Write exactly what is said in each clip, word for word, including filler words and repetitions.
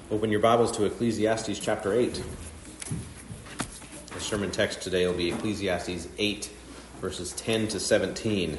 Open your Bibles to Ecclesiastes chapter eight. The sermon text today will be Ecclesiastes eight, verses ten to seventeen.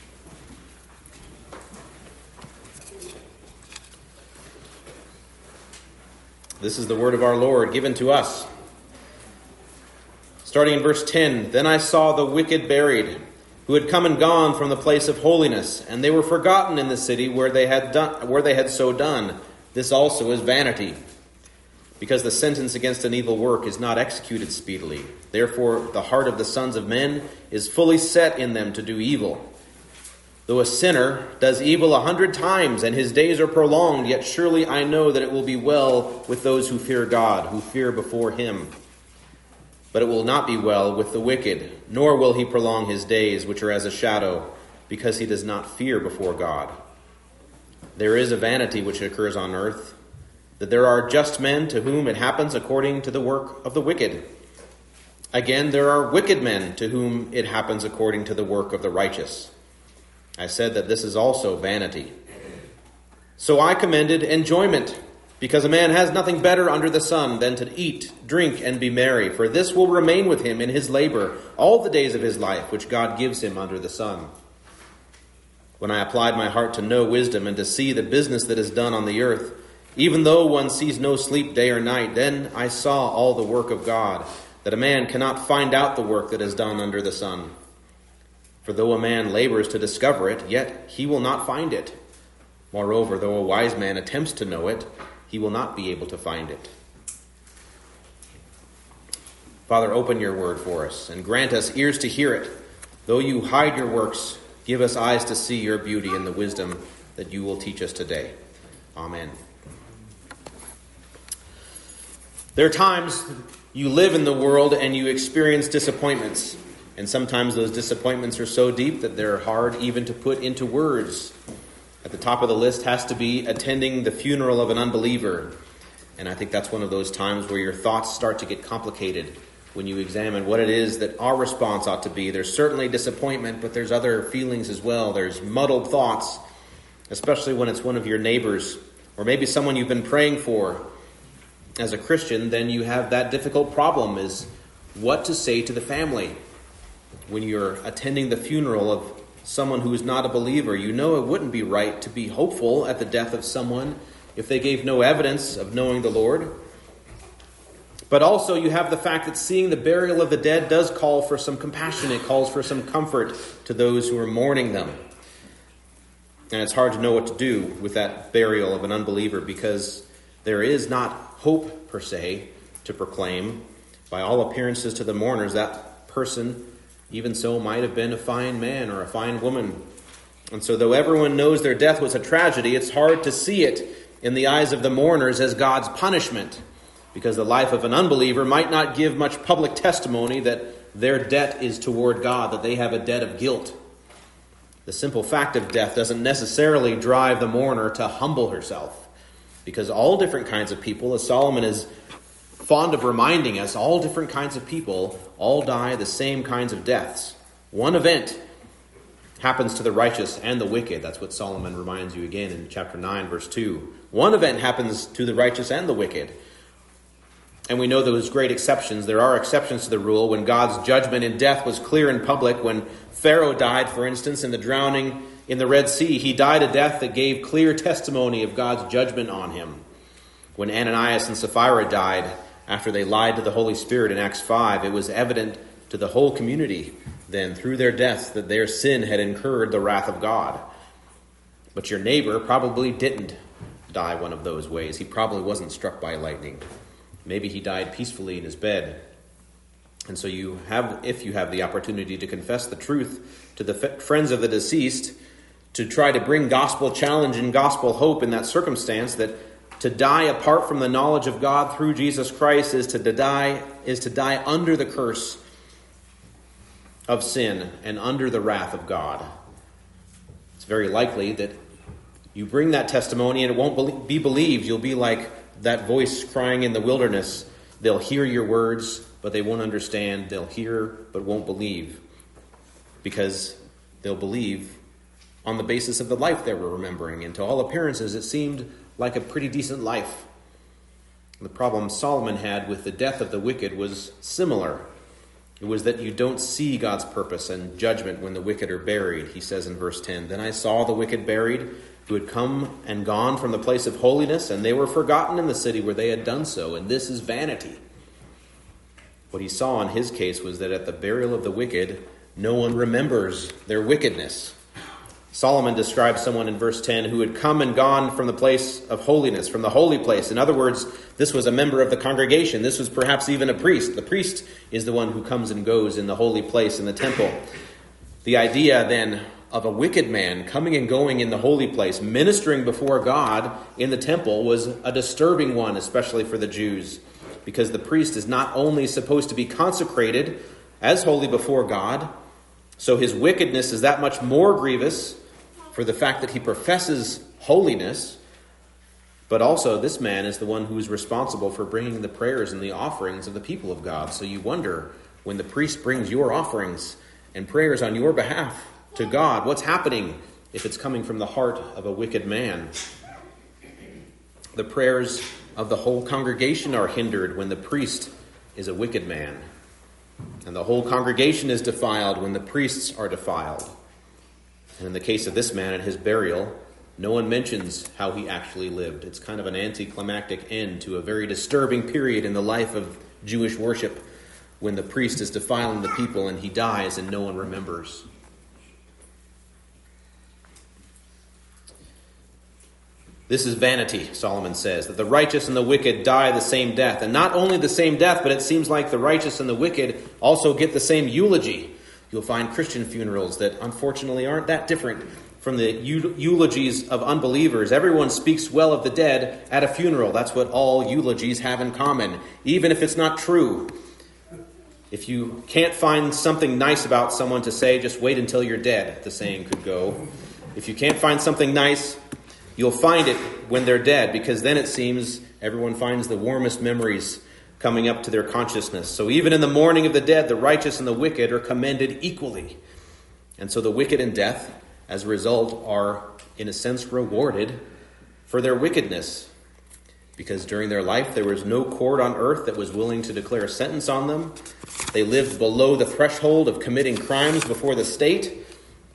This is the word of our Lord given to us. Starting in verse ten, "Then I saw the wicked buried, who had come and gone from the place of holiness, and they were forgotten in the city where they had done, where they had so done. This also is vanity, because the sentence against an evil work is not executed speedily. Therefore the heart of the sons of men is fully set in them to do evil. Though a sinner does evil a hundred times, and his days are prolonged, yet surely I know that it will be well with those who fear God, who fear before him. But it will not be well with the wicked, nor will he prolong his days, which are as a shadow, because he does not fear before God. There is a vanity which occurs on earth, that there are just men to whom it happens according to the work of the wicked. Again, there are wicked men to whom it happens according to the work of the righteous. I said that this is also vanity. So I commended enjoyment, because a man has nothing better under the sun than to eat, drink, and be merry, for this will remain with him in his labor all the days of his life, which God gives him under the sun. When I applied my heart to know wisdom and to see the business that is done on the earth, even though one sees no sleep day or night, then I saw all the work of God, that a man cannot find out the work that is done under the sun. For though a man labors to discover it, yet he will not find it. Moreover, though a wise man attempts to know it, he will not be able to find it." Father, open your word for us and grant us ears to hear it. Though you hide your works, give us eyes to see your beauty and the wisdom that you will teach us today. Amen. There are times you live in the world and you experience disappointments. And sometimes those disappointments are so deep that they're hard even to put into words. At the top of the list has to be attending the funeral of an unbeliever. And I think that's one of those times where your thoughts start to get complicated when you examine what it is that our response ought to be. There's certainly disappointment, but there's other feelings as well. There's muddled thoughts, especially when it's one of your neighbors or maybe someone you've been praying for. As a Christian, then you have that difficult problem, is what to say to the family. When you're attending the funeral of someone who is not a believer, you know it wouldn't be right to be hopeful at the death of someone if they gave no evidence of knowing the Lord. But also you have the fact that seeing the burial of the dead does call for some compassion. It calls for some comfort to those who are mourning them. And it's hard to know what to do with that burial of an unbeliever, because there is not hope per se to proclaim. By all appearances to the mourners, that person even so might have been a fine man or a fine woman. And so though everyone knows their death was a tragedy, it's hard to see it in the eyes of the mourners as God's punishment, because the life of an unbeliever might not give much public testimony that their debt is toward God, that they have a debt of guilt. The simple fact of death doesn't necessarily drive the mourner to humble herself, because all different kinds of people, as Solomon is fond of reminding us, all different kinds of people all die the same kinds of deaths. One event happens to the righteous and the wicked. That's what Solomon reminds you again in chapter nine, verse two. One event happens to the righteous and the wicked. And we know those great exceptions. There are exceptions to the rule. When God's judgment in death was clear in public, when Pharaoh died, for instance, in the drowning in the Red Sea, he died a death that gave clear testimony of God's judgment on him. When Ananias and Sapphira died, after they lied to the Holy Spirit in Acts five, it was evident to the whole community then through their deaths that their sin had incurred the wrath of God. But your neighbor probably didn't die one of those ways. He probably wasn't struck by lightning. Maybe he died peacefully in his bed. And so you have, if you have the opportunity to confess the truth to the f- friends of the deceased, to try to bring gospel challenge and gospel hope in that circumstance, that to die apart from the knowledge of God through Jesus Christ is to die is to die under the curse of sin and under the wrath of God. It's very likely that you bring that testimony and it won't be believed. You'll be like that voice crying in the wilderness. They'll hear your words, but they won't understand. They'll hear, but won't believe, because they'll believe on the basis of the life they were remembering. And to all appearances, it seemed like a pretty decent life. The problem Solomon had with the death of the wicked was similar. It was that you don't see God's purpose and judgment when the wicked are buried. He says in verse ten, "Then I saw the wicked buried, who had come and gone from the place of holiness, and they were forgotten in the city where they had done so, and this is vanity." What he saw in his case was that at the burial of the wicked, no one remembers their wickedness. Solomon describes someone in verse ten who had come and gone from the place of holiness, from the holy place. In other words, this was a member of the congregation. This was perhaps even a priest. The priest is the one who comes and goes in the holy place in the temple. The idea then of a wicked man coming and going in the holy place, ministering before God in the temple, was a disturbing one, especially for the Jews, because the priest is not only supposed to be consecrated as holy before God, so his wickedness is that much more grievous for the fact that he professes holiness, but also this man is the one who is responsible for bringing the prayers and the offerings of the people of God. So you wonder, when the priest brings your offerings and prayers on your behalf to God, what's happening if it's coming from the heart of a wicked man? The prayers of the whole congregation are hindered when the priest is a wicked man. And the whole congregation is defiled when the priests are defiled. And in the case of this man at his burial, no one mentions how he actually lived. It's kind of an anticlimactic end to a very disturbing period in the life of Jewish worship, when the priest is defiling the people and he dies and no one remembers. This is vanity, Solomon says, that the righteous and the wicked die the same death. And not only the same death, but it seems like the righteous and the wicked also get the same eulogy. You'll find Christian funerals that unfortunately aren't that different from the eulogies of unbelievers. Everyone speaks well of the dead at a funeral. That's what all eulogies have in common, even if it's not true. If you can't find something nice about someone to say, just wait until you're dead, the saying could go. If you can't find something nice, you'll find it when they're dead, because then it seems everyone finds the warmest memories coming up to their consciousness. So even in the mourning of the dead, the righteous and the wicked are commended equally. And so the wicked in death, as a result, are, in a sense, rewarded for their wickedness. Because during their life, there was no court on earth that was willing to declare a sentence on them. They lived below the threshold of committing crimes before the state.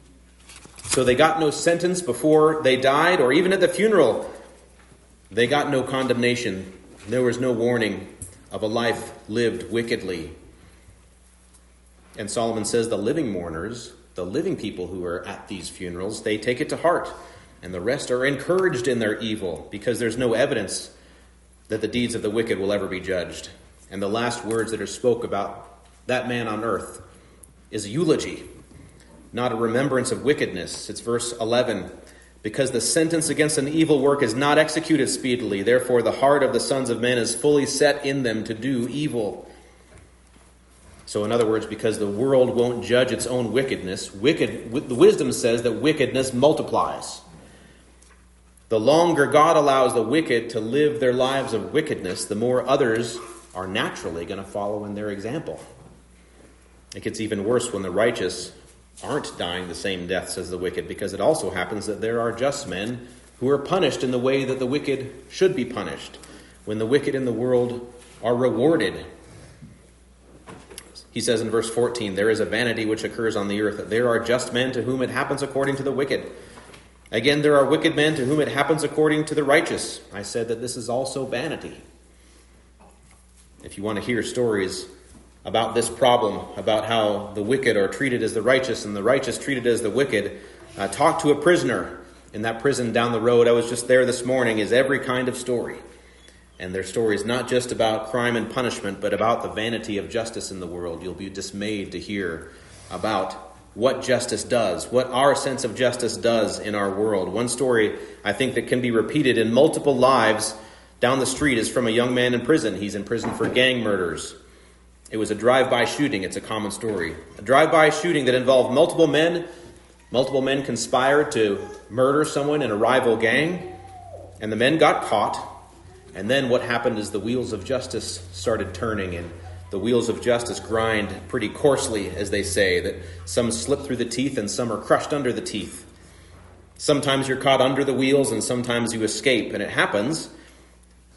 So they got no sentence before they died, or even at the funeral, they got no condemnation. There was no warning of a life lived wickedly. And Solomon says the living mourners, the living people who are at these funerals, they take it to heart. And the rest are encouraged in their evil, because there's no evidence that the deeds of the wicked will ever be judged. And the last words that are spoke about that man on earth is a eulogy, not a remembrance of wickedness. It's verse eleven. Because the sentence against an evil work is not executed speedily, therefore the heart of the sons of men is fully set in them to do evil. So in other words, because the world won't judge its own wickedness, wicked, the wisdom says that wickedness multiplies. The longer God allows the wicked to live their lives of wickedness, the more others are naturally going to follow in their example. It gets even worse when the righteous aren't dying the same deaths as the wicked, because it also happens that there are just men who are punished in the way that the wicked should be punished, when the wicked in the world are rewarded. He says in verse fourteen, there is a vanity which occurs on the earth, that there are just men to whom it happens according to the wicked. Again, there are wicked men to whom it happens according to the righteous. I said that this is also vanity. If you want to hear stories about this problem, about how the wicked are treated as the righteous and the righteous treated as the wicked, uh, talk to a prisoner in that prison down the road. I was just there this morning. Is every kind of story. And their story is not just about crime and punishment, but about the vanity of justice in the world. You'll be dismayed to hear about what justice does, what our sense of justice does in our world. One story I think that can be repeated in multiple lives down the street is from a young man in prison. He's in prison for gang murders. It was a drive-by shooting. It's a common story. A drive-by shooting that involved multiple men. Multiple men conspired to murder someone in a rival gang. And the men got caught. And then what happened is the wheels of justice started turning. And the wheels of justice grind pretty coarsely, as they say. That some slip through the teeth and some are crushed under the teeth. Sometimes you're caught under the wheels and sometimes you escape. And it happens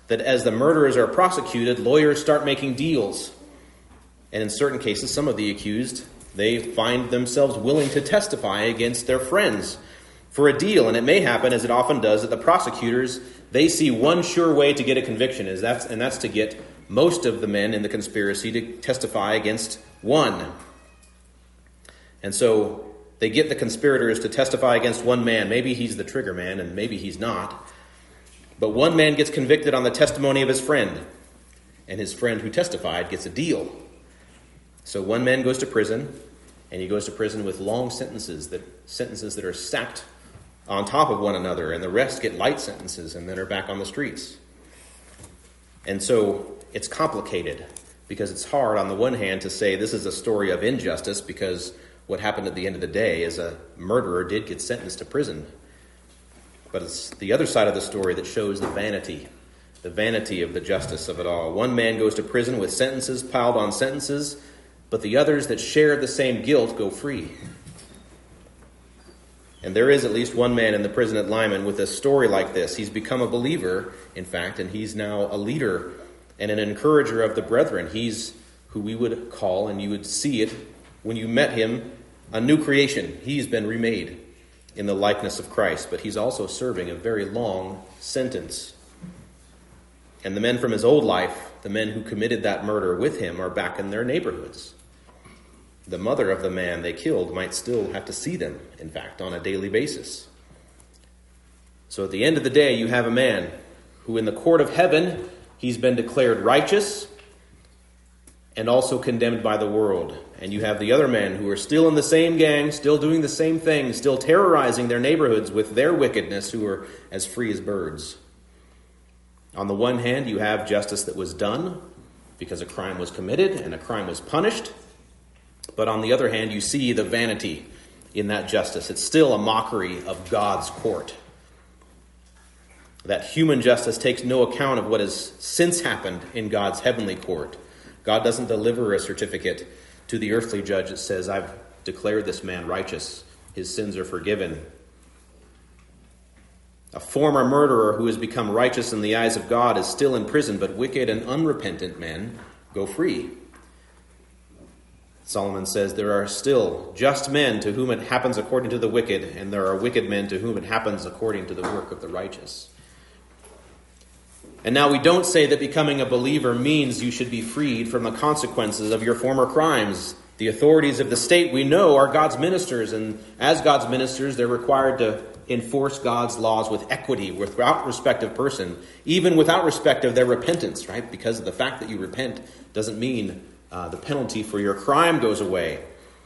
that as the murderers are prosecuted, lawyers start making deals. And in certain cases, some of the accused, they find themselves willing to testify against their friends for a deal. And it may happen, as it often does, that the prosecutors, they see one sure way to get a conviction, is that's, and that's to get most of the men in the conspiracy to testify against one. And so they get the conspirators to testify against one man. Maybe he's the trigger man, and maybe he's not. But one man gets convicted on the testimony of his friend, and his friend who testified gets a deal. So one man goes to prison, and he goes to prison with long sentences, that sentences that are stacked on top of one another, and the rest get light sentences and then are back on the streets. And so it's complicated, because it's hard on the one hand to say this is a story of injustice, because what happened at the end of the day is a murderer did get sentenced to prison. But it's the other side of the story that shows the vanity, the vanity of the justice of it all. One man goes to prison with sentences piled on sentences, but the others that share the same guilt go free. And there is at least one man in the prison at Lyman with a story like this. He's become a believer, in fact, and he's now a leader and an encourager of the brethren. He's who we would call, and you would see it when you met him, a new creation. He's been remade in the likeness of Christ, but he's also serving a very long sentence. And the men from his old life, the men who committed that murder with him, are back in their neighborhoods. The mother of the man they killed might still have to see them, in fact, on a daily basis. So at the end of the day, you have a man who in the court of heaven, he's been declared righteous and also condemned by the world. And you have the other men who are still in the same gang, still doing the same thing, still terrorizing their neighborhoods with their wickedness, who are as free as birds. On the one hand, you have justice that was done because a crime was committed and a crime was punished. But on the other hand, you see the vanity in that justice. It's still a mockery of God's court. That human justice takes no account of what has since happened in God's heavenly court. God doesn't deliver a certificate to the earthly judge that says, I've declared this man righteous. His sins are forgiven. A former murderer who has become righteous in the eyes of God is still in prison, but wicked and unrepentant men go free. Solomon says there are still just men to whom it happens according to the wicked, and there are wicked men to whom it happens according to the work of the righteous. And now we don't say that becoming a believer means you should be freed from the consequences of your former crimes. The authorities of the state, we know, are God's ministers, and as God's ministers, they're required to enforce God's laws with equity, without respect of person, even without respect of their repentance, right? Because the fact that you repent doesn't mean uh, the penalty for your crime goes away.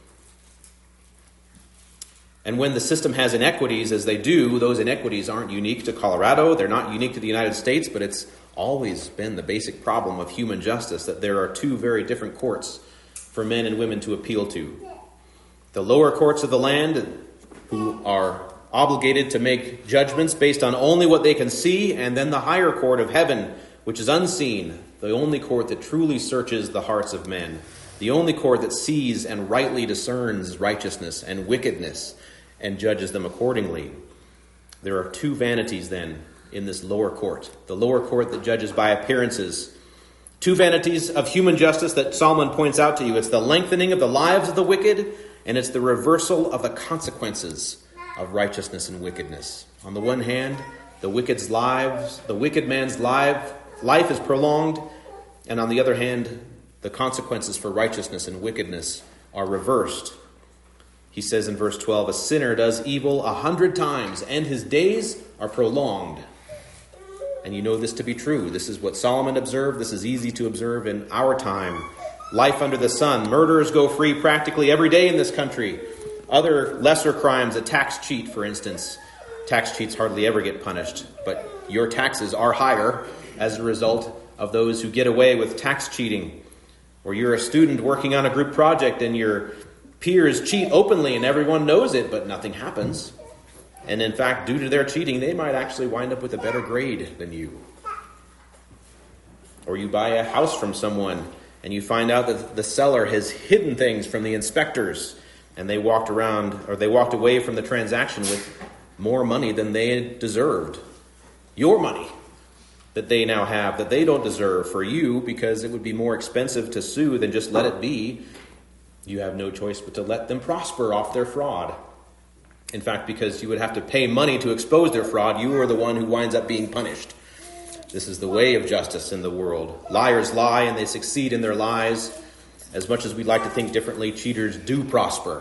And when the system has inequities, as they do, those inequities aren't unique to Colorado. They're not unique to the United States, but it's always been the basic problem of human justice that there are two very different courts for men and women to appeal to. The lower courts of the land, who are obligated to make judgments based on only what they can see, and then the higher court of heaven, which is unseen, the only court that truly searches the hearts of men, the only court that sees and rightly discerns righteousness and wickedness and judges them accordingly. There are two vanities then in this lower court. The lower court that judges by appearances. Two vanities of human justice that Solomon points out to you. It's the lengthening of the lives of the wicked, and it's the reversal of the consequences of righteousness and wickedness. On the one hand, the wicked's lives, the wicked man's life, life is prolonged, and on the other hand, the consequences for righteousness and wickedness are reversed. He says in verse twelve, a sinner does evil a hundred times, and his days are prolonged. And you know this to be true. This is what Solomon observed. This is easy to observe in our time. Life under the sun. Murderers go free practically every day in this country. Other lesser crimes, a tax cheat, for instance. Tax cheats hardly ever get punished, but your taxes are higher as a result of those who get away with tax cheating. Or you're a student working on a group project and your peers cheat openly and everyone knows it, but nothing happens. And in fact, due to their cheating, they might actually wind up with a better grade than you. Or you buy a house from someone and you find out that the seller has hidden things from the inspectors, and they walked around, or they walked away from the transaction with more money than they deserved. Your money that they now have that they don't deserve for you, because it would be more expensive to sue than just let it be. You have no choice but to let them prosper off their fraud. In fact, because you would have to pay money to expose their fraud, you are the one who winds up being punished. This is the way of justice in the world. Liars lie and they succeed in their lies. As much as we'd like to think differently, cheaters do prosper.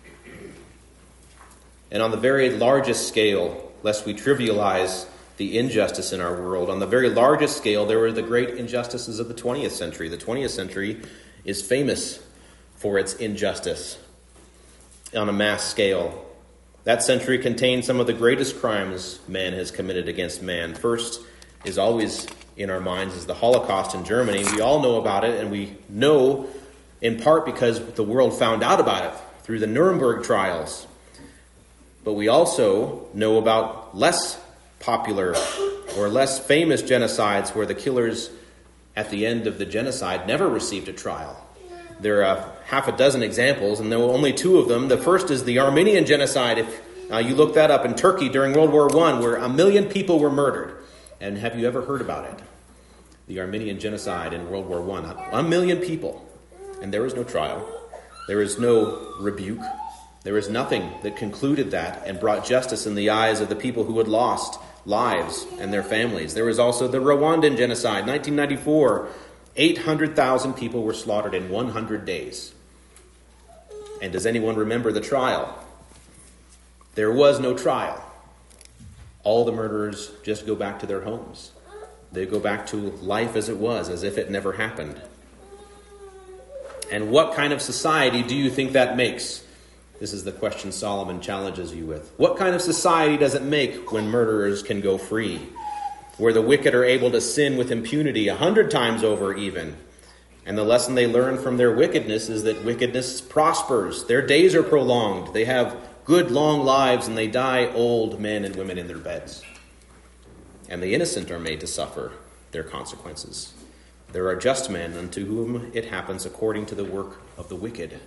And on the very largest scale, lest we trivialize the injustice in our world, on the very largest scale, there were the great injustices of the twentieth century. The twentieth century is famous for its injustice on a mass scale. That century contained some of the greatest crimes man has committed against man. First is always in our minds is the Holocaust in Germany. We all know about it, and we know in part because the world found out about it through the Nuremberg trials. But we also know about less popular or less famous genocides where the killers at the end of the genocide never received a trial. There are half a dozen examples, and there were only two of them. The first is the Armenian genocide. If uh, you look that up in Turkey during World War One, where a million people were murdered. And have you ever heard about it? The Armenian genocide in World War One. A million people. And there was no trial. There was no rebuke. There was nothing that concluded that and brought justice in the eyes of the people who had lost lives and their families. There was also the Rwandan genocide, nineteen ninety-four. eight hundred thousand people were slaughtered in one hundred days. And does anyone remember the trial? There was no trial. All the murderers just go back to their homes. They go back to life as it was, as if it never happened. And what kind of society do you think that makes? This is the question Solomon challenges you with. What kind of society does it make when murderers can go free? Where the wicked are able to sin with impunity a hundred times over even. And the lesson they learn from their wickedness is that wickedness prospers. Their days are prolonged. They have good long lives, and they die old men and women in their beds. And the innocent are made to suffer their consequences. There are just men unto whom it happens according to the work of the wicked.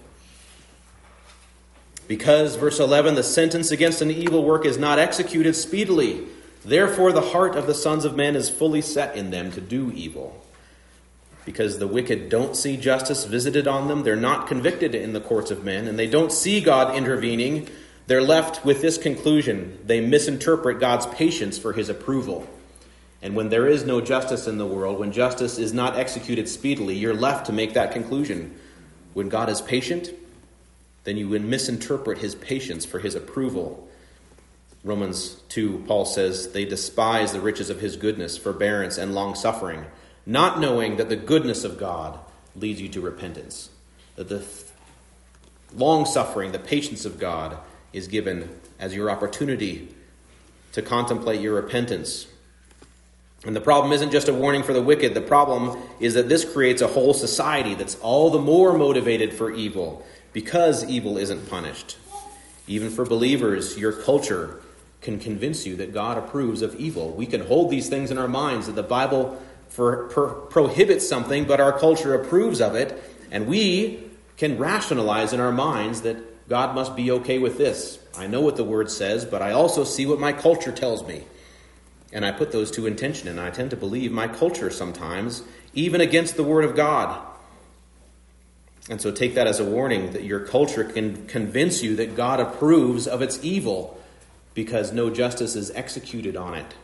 Because, verse eleven, the sentence against an evil work is not executed speedily. Therefore the heart of the sons of men is fully set in them to do evil. Because the wicked don't see justice visited on them, they're not convicted in the courts of men, and they don't see God intervening, they're left with this conclusion. They misinterpret God's patience for his approval. And when there is no justice in the world, when justice is not executed speedily, you're left to make that conclusion. When God is patient, then you would misinterpret his patience for his approval. Romans two, Paul says, they despise the riches of his goodness, forbearance, and long-suffering, not knowing that the goodness of God leads you to repentance. That the long-suffering, the patience of God is given as your opportunity to contemplate your repentance. And the problem isn't just a warning for the wicked. The problem is that this creates a whole society that's all the more motivated for evil because evil isn't punished. Even for believers, your culture can convince you that God approves of evil. We can hold these things in our minds, that the Bible for, per, prohibits something, but our culture approves of it. And we can rationalize in our minds that God must be okay with this. I know what the word says, but I also see what my culture tells me. And I put those two in tension, and I tend to believe my culture sometimes, even against the word of God. And so take that as a warning that your culture can convince you that God approves of its evil because no justice is executed on it.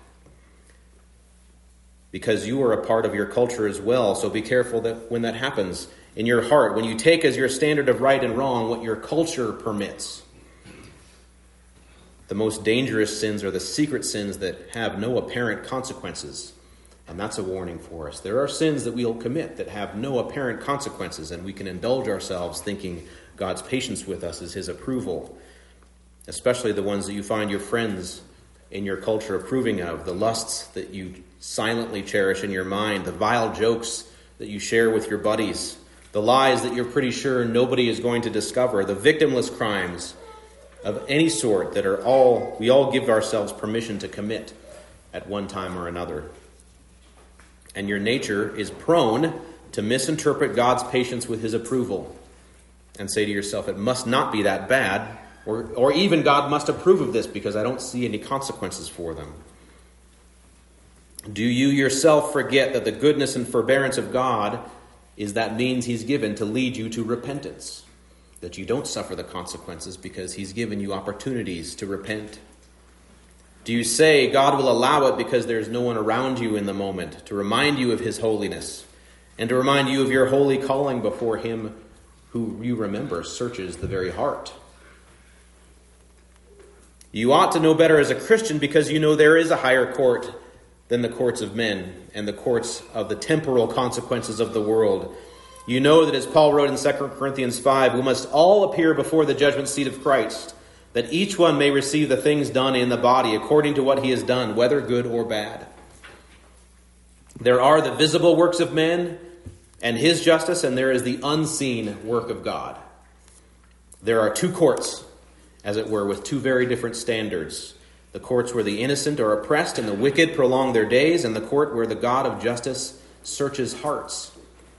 Because you are a part of your culture as well, so be careful that when that happens in your heart, when you take as your standard of right and wrong what your culture permits. The most dangerous sins are the secret sins that have no apparent consequences. And that's a warning for us. There are sins that we'll commit that have no apparent consequences, and we can indulge ourselves thinking God's patience with us is his approval. Especially the ones that you find your friends in your culture approving of, the lusts that you silently cherish in your mind, the vile jokes that you share with your buddies, the lies that you're pretty sure nobody is going to discover, the victimless crimes of any sort that are all we all give ourselves permission to commit at one time or another. And your nature is prone to misinterpret God's patience with his approval and say to yourself, it must not be that bad, or, or even God must approve of this because I don't see any consequences for them. Do you yourself forget that the goodness and forbearance of God is that means he's given to lead you to repentance? That you don't suffer the consequences because he's given you opportunities to repent? Do you say God will allow it because there's no one around you in the moment to remind you of his holiness and to remind you of your holy calling before him who you remember searches the very heart? You ought to know better as a Christian because you know there is a higher court than the courts of men and the courts of the temporal consequences of the world. You know that as Paul wrote in Second Corinthians five, we must all appear before the judgment seat of Christ, that each one may receive the things done in the body according to what he has done, whether good or bad. There are the visible works of men and his justice, and there is the unseen work of God. There are two courts, as it were, with two very different standards. The courts where the innocent are oppressed and the wicked prolong their days, and the court where the God of justice searches hearts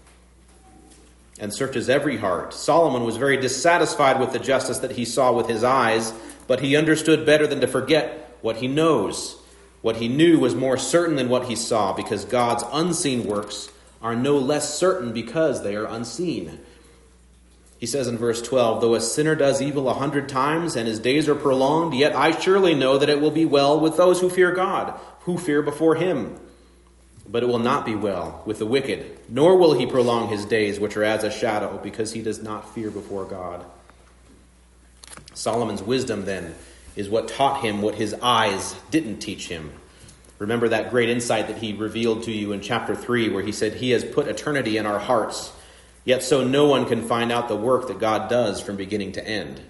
and searches every heart. Solomon was very dissatisfied with the justice that he saw with his eyes, but he understood better than to forget what he knows. What he knew was more certain than what he saw, because God's unseen works are no less certain because they are unseen. He says in verse twelve, though a sinner does evil a hundred times and his days are prolonged, yet I surely know that it will be well with those who fear God, who fear before him. But it will not be well with the wicked, nor will he prolong his days, which are as a shadow, because he does not fear before God. Solomon's wisdom, then, is what taught him what his eyes didn't teach him. Remember that great insight that he revealed to you in chapter three, where he said, he has put eternity in our hearts, yet so no one can find out the work that God does from beginning to end.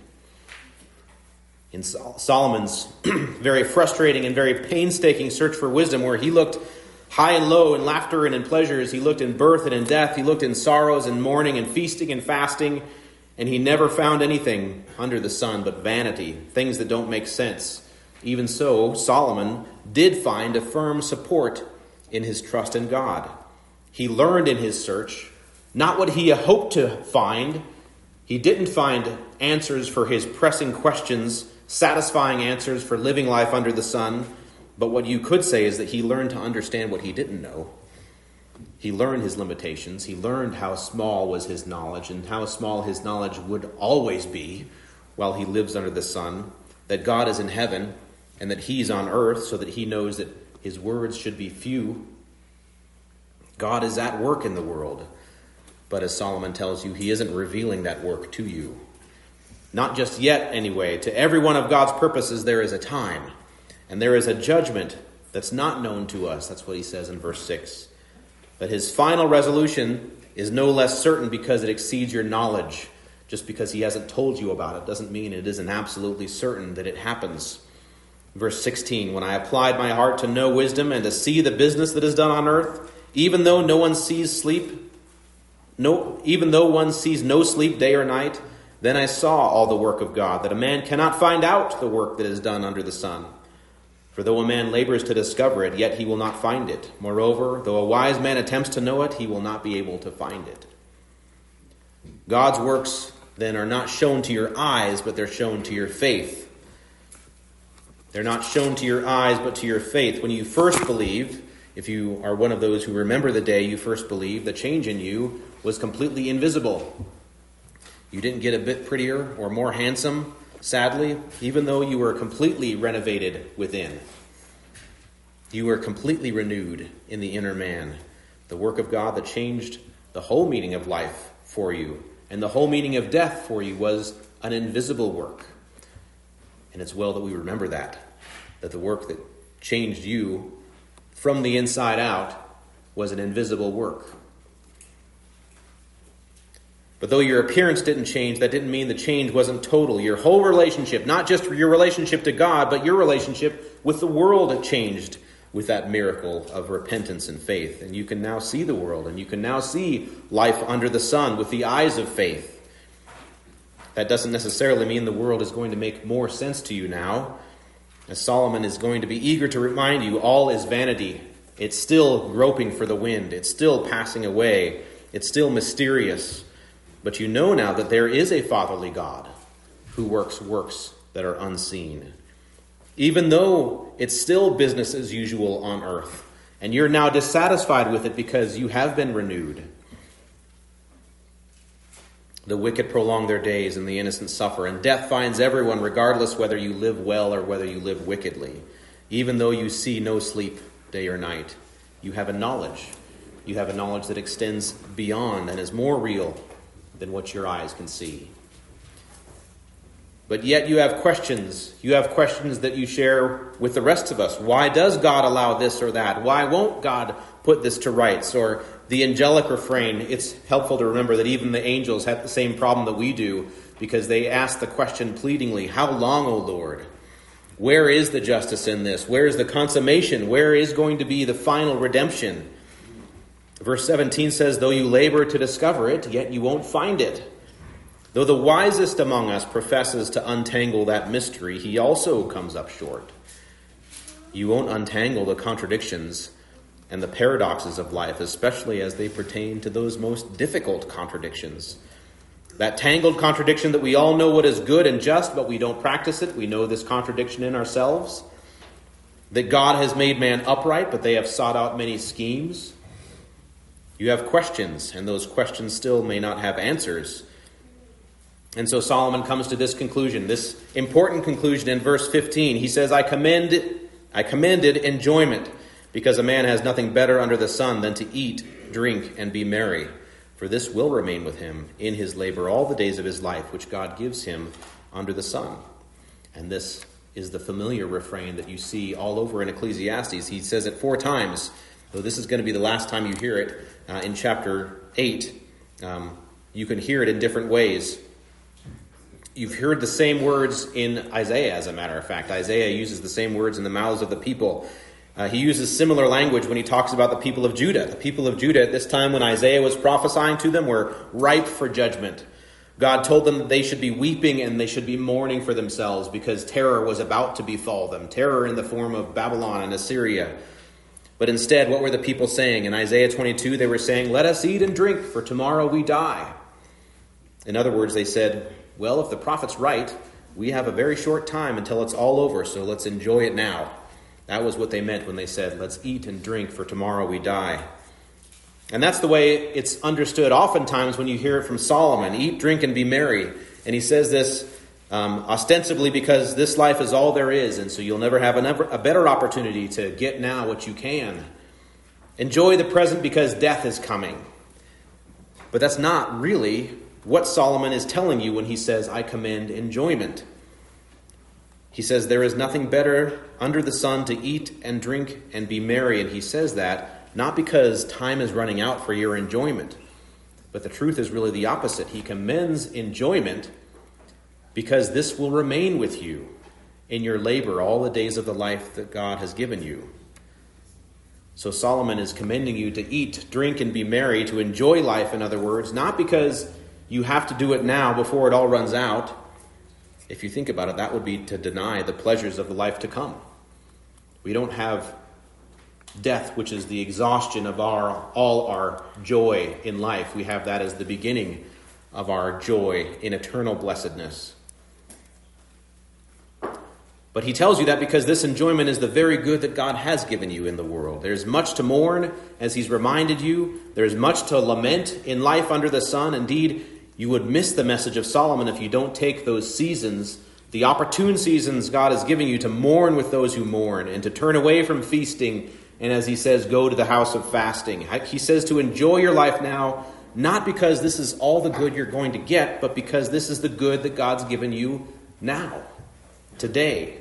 In Solomon's very frustrating and very painstaking search for wisdom, where he looked high and low, in laughter and in pleasures, he looked in birth and in death, he looked in sorrows and mourning and feasting and fasting, and he never found anything under the sun but vanity, things that don't make sense. Even so, Solomon did find a firm support in his trust in God. He learned in his search not what he hoped to find. He didn't find answers for his pressing questions, satisfying answers for living life under the sun. But what you could say is that he learned to understand what he didn't know. He learned his limitations. He learned how small was his knowledge and how small his knowledge would always be while he lives under the sun, that God is in heaven and that he's on earth, so that he knows that his words should be few. God is at work in the world. But as Solomon tells you, he isn't revealing that work to you. Not just yet, anyway. To every one of God's purposes, there is a time. And there is a judgment that's not known to us. That's what he says in verse six. But his final resolution is no less certain because it exceeds your knowledge. Just because he hasn't told you about it doesn't mean it isn't absolutely certain that it happens. Verse sixteen, when I applied my heart to know wisdom and to see the business that is done on earth, even though no one sees sleep, No, even though one sees no sleep day or night, then I saw all the work of God, that a man cannot find out the work that is done under the sun. For though a man labors to discover it, yet he will not find it. Moreover, though a wise man attempts to know it, he will not be able to find it. God's works, then, are not shown to your eyes, but they're shown to your faith. They're not shown to your eyes, but to your faith. When you first believed, if you are one of those who remember the day you first believed, the change in you was completely invisible. You didn't get a bit prettier or more handsome, sadly, even though you were completely renovated within. You were completely renewed in the inner man. The work of God that changed the whole meaning of life for you and the whole meaning of death for you was an invisible work. And it's well that we remember that, that the work that changed you from the inside out was an invisible work. But though your appearance didn't change, that didn't mean the change wasn't total. Your whole relationship, not just your relationship to God, but your relationship with the world changed with that miracle of repentance and faith. And you can now see the world, and you can now see life under the sun with the eyes of faith. That doesn't necessarily mean the world is going to make more sense to you now. As Solomon is going to be eager to remind you, all is vanity. It's still groping for the wind. It's still passing away. It's still mysterious. But you know now that there is a fatherly God who works works that are unseen. Even though it's still business as usual on earth, And you're now dissatisfied with it because you have been renewed. The wicked prolong their days and the innocent suffer, and death finds everyone regardless whether you live well or whether you live wickedly. Even though you see no sleep day or night, you have a knowledge. You have a knowledge that extends beyond and is more real than what your eyes can see. But yet you have questions. You have questions that you share with the rest of us. Why does God allow this or that? Why won't God put this to rights? Or the angelic refrain, it's helpful to remember that even the angels had the same problem that we do, because they ask the question pleadingly, how long, O Lord? Where is the justice in this? Where is the consummation? Where is going to be the final redemption? Verse seventeen says, though you labor to discover it, yet you won't find it. Though the wisest among us professes to untangle that mystery, he also comes up short. You won't untangle the contradictions and the paradoxes of life, especially as they pertain to those most difficult contradictions. That tangled contradiction that we all know what is good and just, but we don't practice it. We know this contradiction in ourselves. That God has made man upright, but they have sought out many schemes. You have questions, and those questions still may not have answers. And so Solomon comes to this conclusion, this important conclusion in verse fifteen. He says, I commend, I commended enjoyment, because a man has nothing better under the sun than to eat, drink, and be merry. For this will remain with him in his labor all the days of his life, which God gives him under the sun. And this is the familiar refrain that you see all over in Ecclesiastes. He says it four times, though this is going to be the last time you hear it uh, in chapter eight. Um, you can hear it in different ways. You've heard the same words in Isaiah, as a matter of fact. Isaiah uses the same words in the mouths of the people. Uh, he uses similar language when he talks about the people of Judah. The people of Judah at this time when Isaiah was prophesying to them were ripe for judgment. God told them that they should be weeping and they should be mourning for themselves because terror was about to befall them. Terror in the form of Babylon and Assyria. But instead, what were the people saying? In Isaiah twenty-two, they were saying, let us eat and drink, for tomorrow we die. In other words, they said, well, if the prophet's right, we have a very short time until it's all over, so let's enjoy it now. That was what they meant when they said, let's eat and drink, for tomorrow we die. And that's the way it's understood oftentimes when you hear it from Solomon, eat, drink, and be merry. And he says this um, ostensibly because this life is all there is, and so you'll never have a, a better opportunity to get now what you can. Enjoy the present because death is coming. But that's not really what Solomon is telling you when he says, I commend enjoyment. He says there is nothing better under the sun to eat and drink and be merry. And he says that not because time is running out for your enjoyment, but the truth is really the opposite. He commends enjoyment because this will remain with you in your labor all the days of the life that God has given you. So Solomon is commending you to eat, drink, and be merry, to enjoy life, in other words, not because you have to do it now before it all runs out. If you think about it, that would be to deny the pleasures of the life to come. We don't have death, which is the exhaustion of our all our joy in life. We have that as the beginning of our joy in eternal blessedness. But he tells you that because this enjoyment is the very good that God has given you in the world. There's much to mourn, as he's reminded you. There's much to lament in life under the sun. Indeed, you would miss the message of Solomon if you don't take those seasons, the opportune seasons God is giving you, to mourn with those who mourn and to turn away from feasting. And as he says, go to the house of fasting. He says to enjoy your life now, not because this is all the good you're going to get, but because this is the good that God's given you now, today.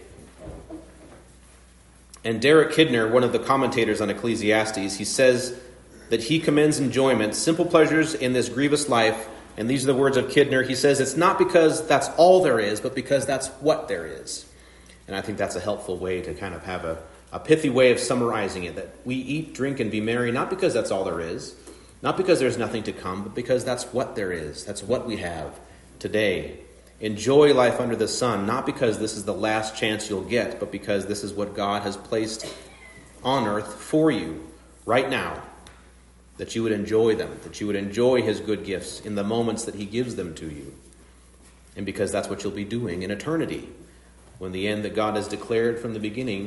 And Derek Kidner, one of the commentators on Ecclesiastes, he says that he commends enjoyment, simple pleasures in this grievous life. And these are the words of Kidner. He says it's not because that's all there is, but because that's what there is. And I think that's a helpful way to kind of have a, a pithy way of summarizing it, that we eat, drink, and be merry, not because that's all there is, not because there's nothing to come, but because that's what there is. That's what we have today. Enjoy life under the sun, not because this is the last chance you'll get, but because this is what God has placed on earth for you right now. That you would enjoy them, that you would enjoy his good gifts in the moments that he gives them to you. And because that's what you'll be doing in eternity, when the end that God has declared from the beginning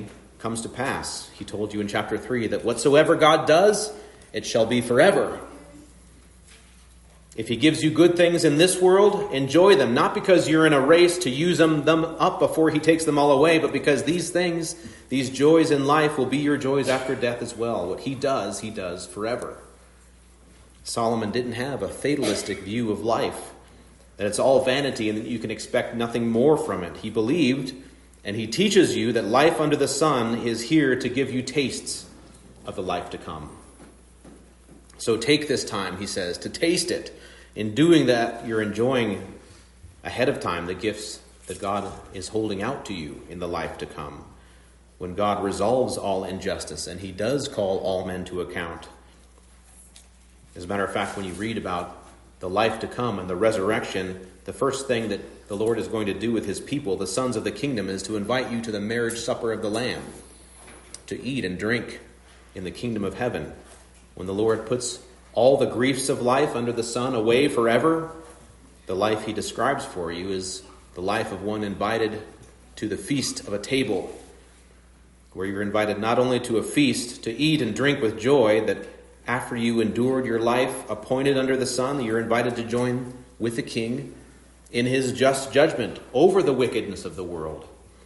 comes to pass. He told you in chapter three that whatsoever God does, it shall be forever. If he gives you good things in this world, enjoy them, not because you're in a race to use them, them up before he takes them all away, but because these things, these joys in life will be your joys after death as well. What he does, he does forever. Solomon didn't have a fatalistic view of life, that it's all vanity and that you can expect nothing more from it. He believed, and he teaches you that life under the sun is here to give you tastes of the life to come. So take this time, he says, to taste it. In doing that, you're enjoying ahead of time the gifts that God is holding out to you in the life to come, when God resolves all injustice and he does call all men to account. As a matter of fact, when you read about the life to come and the resurrection, the first thing that the Lord is going to do with his people, the sons of the kingdom, is to invite you to the marriage supper of the Lamb, to eat and drink in the kingdom of heaven. When the Lord puts all the griefs of life under the sun away forever, the life he describes for you is the life of one invited to the feast of a table, where you're invited not only to a feast, to eat and drink with joy, that after you endured your life appointed under the sun, you're invited to join with the King in his just judgment over the wickedness of the world.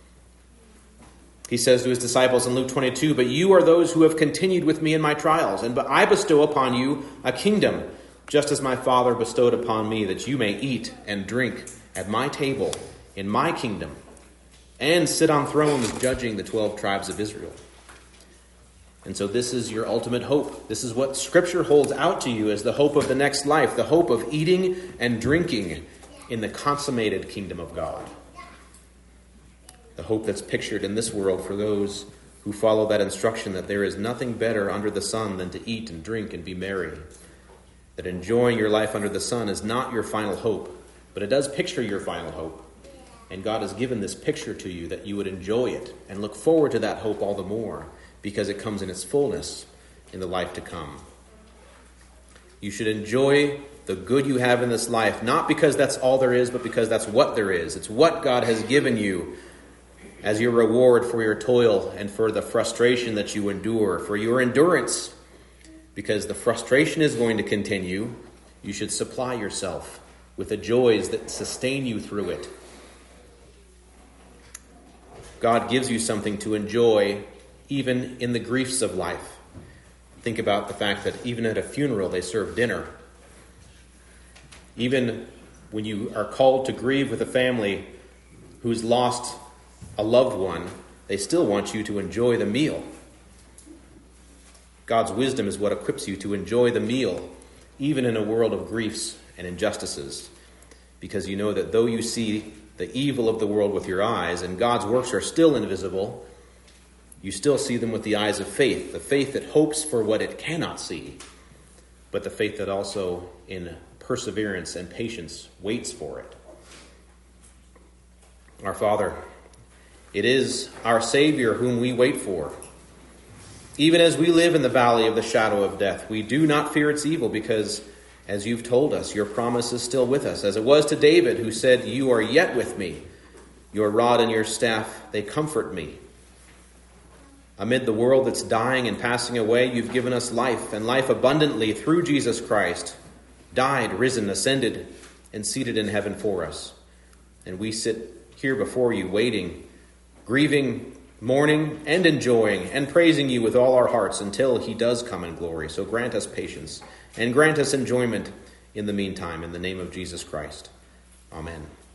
He says to his disciples in Luke twenty-two, "But you are those who have continued with me in my trials, and I bestow upon you a kingdom, just as my Father bestowed upon me, that you may eat and drink at my table in my kingdom, and sit on thrones judging the twelve tribes of Israel." And so this is your ultimate hope. This is what Scripture holds out to you as the hope of the next life, the hope of eating and drinking in the consummated kingdom of God. The hope that's pictured in this world for those who follow that instruction that there is nothing better under the sun than to eat and drink and be merry. That enjoying your life under the sun is not your final hope, but it does picture your final hope. And God has given this picture to you that you would enjoy it and look forward to that hope all the more, because it comes in its fullness in the life to come. You should enjoy the good you have in this life, not because that's all there is, but because that's what there is. It's what God has given you as your reward for your toil and for the frustration that you endure, for your endurance. Because the frustration is going to continue, you should supply yourself with the joys that sustain you through it. God gives you something to enjoy even in the griefs of life. Think about the fact that even at a funeral they serve dinner. Even when you are called to grieve with a family who's lost a loved one, they still want you to enjoy the meal. God's wisdom is what equips you to enjoy the meal, even in a world of griefs and injustices, because you know that though you see the evil of the world with your eyes and God's works are still invisible, you still see them with the eyes of faith, the faith that hopes for what it cannot see, but the faith that also in perseverance and patience waits for it. Our Father, it is our Savior whom we wait for. Even as we live in the valley of the shadow of death, we do not fear its evil because, as you've told us, your promise is still with us. As it was to David, who said, "You are yet with me. Your rod and your staff, they comfort me." Amid the world that's dying and passing away, you've given us life, and life abundantly through Jesus Christ, died, risen, ascended, and seated in heaven for us. And we sit here before you, waiting, grieving, mourning, and enjoying, and praising you with all our hearts until he does come in glory. So grant us patience, and grant us enjoyment in the meantime, in the name of Jesus Christ. Amen.